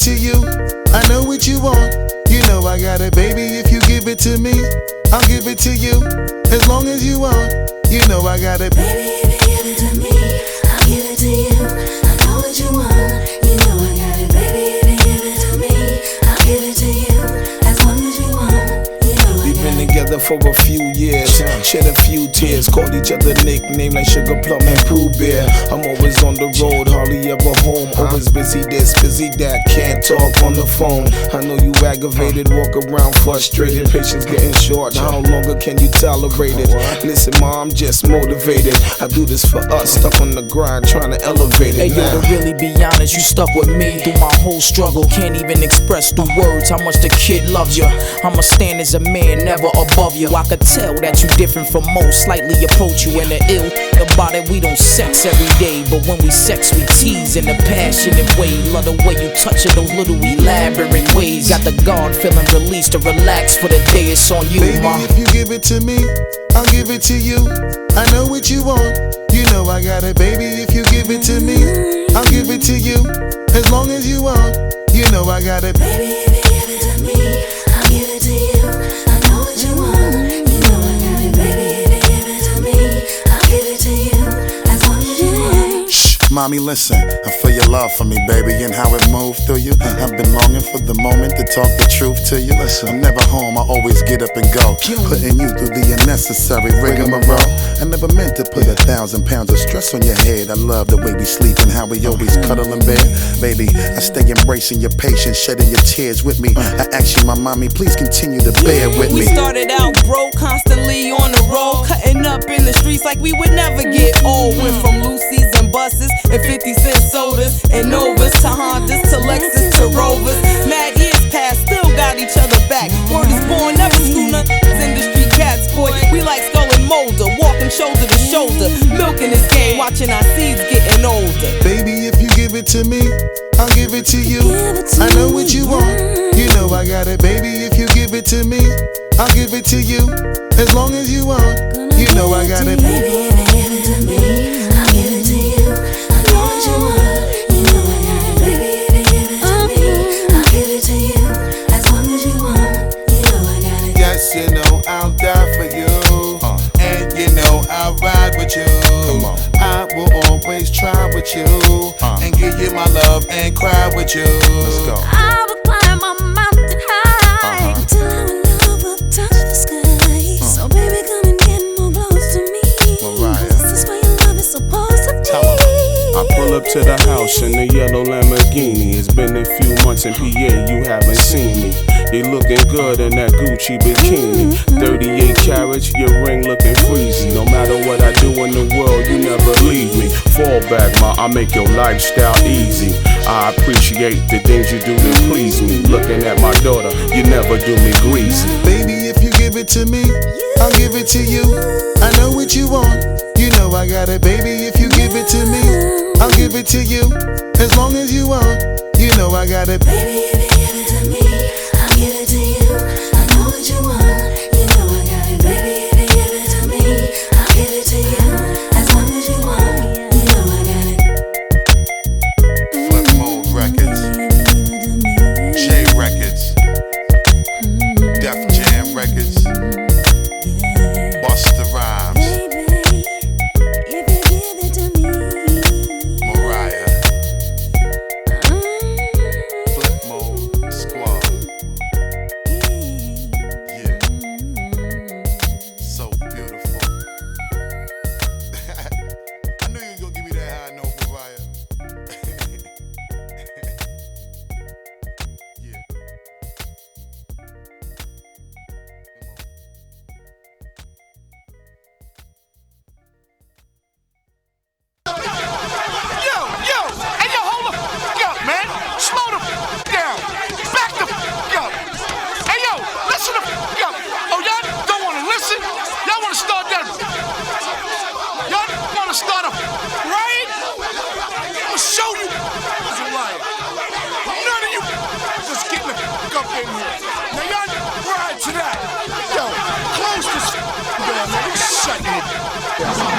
to you. I know what you want. You know I got it, baby. If you give it to me, I'll give it to you. As long as you want, you know I got it. Baby, if you give it to me, I'll give it to you. I know what you want. You know I got it. Baby, if you give it to me, I'll give it to you. As long as you want. We've been together for a few years, shed a few tears, called each other nicknames like Sugar Plum and Pooh Bear. I'm always on the road, hardly ever home. Always busy this, busy that, can't talk on the phone. I know you aggravated, walk around frustrated, patience getting short. How longer can you tolerate it? Listen, ma, I'm just motivated. I do this for us, stuck on the grind, trying to elevate it. Hey yo, to really be honest, you stuck with me through my whole struggle. Can't even express through words how much the kid loves you. I'ma stand as a man, never above you. I could tell that you different from most, slightly approach you in the ill about it. We don't sex every day, but when we sex, we tease in a passionate way. Love the way you touch it, those little elaborate ways. Got the guard feeling released to relax for the day. It's on you, baby, ma. if you give it to me, I'll give it to you. I know what you want. You know I got it, baby. If you give it to me, I'll give it to you. As long as you want, you know I got it. Baby, if you give it to me, I'll give it to you. I know what you want. You know I got it. Baby, if you give it to me, I'll give it to you. As long as you want. Shh, mommy, listen. I feel your love for me, baby, and how it moved through you. I've been longing for the moment to talk the truth to you. Listen, I'm never home, I always get up and go, putting you through the unnecessary rigmarole. I never meant to put 1,000 pounds of stress on your head. I love the way we sleep and how we always cuddle in bed. Baby, I stay embracing your patience, shedding your tears with me. I ask you, my mommy, please continue to bear with me. We started out broke, constantly on the road, cutting up in the streets like we would never get old. Went from Lucy's and buses and 50-cent sodas and Novas to Hondas to Lexus to Rovers. Mad years past, still got each other back. Word is born, never school nothing. Industry cats, boy, we like Skull and Molder, walking shoulder to shoulder, milking this game, watching our seeds getting older. Baby, if you give it to me, I'll give it to you. I know what you want. You know I got it, baby. If you give it to me, I'll give it to you. As long as you want, you know I got it. Baby, if you give it to me, I'll give it to you. I know what you want. You know I got it. Baby, if you give it to me, I'll give it to you. As long as you want, you know I got it. Yes, you know I'll die for you, and you know I'll ride with you. I will always try with you, and give you my love and cry with you. Let's go. I will climb a mountain high till our love will touch the sky. So baby, come and get more close to me. This is where your love is supposed to be. I pull up to the house in the yellow Lamborghini. It's been a few months in PA, you haven't seen me. You looking good in that Gucci bikini. 38 carats, your ring looking freezy. No matter what I do in the world, you never leave me. Fall back, ma, I make your lifestyle easy. I appreciate the things you do to please me. Looking at my daughter, you never do me greasy. Baby, if you give it to me, I'll give it to you. I know what you want. You know I got it, baby. If you give it to me, I'll give it to you. As long as you want, you know I got it. Baby, if you give it to me, I'll give it to you. I know what you want. You know I got it. Baby, if you give it to me, I'll give it to you. As long as you want, you know I got it. Flip Mode Records, J Records, Def Jam Records, Busta Rhymes, If you give it to me, Mariah, Flip Mode Squad. Yeah, so beautiful. I knew you was gonna give me that high note, Mariah. Yeah. Now y'all ride to that. Yo, close this door, man. We shutting it.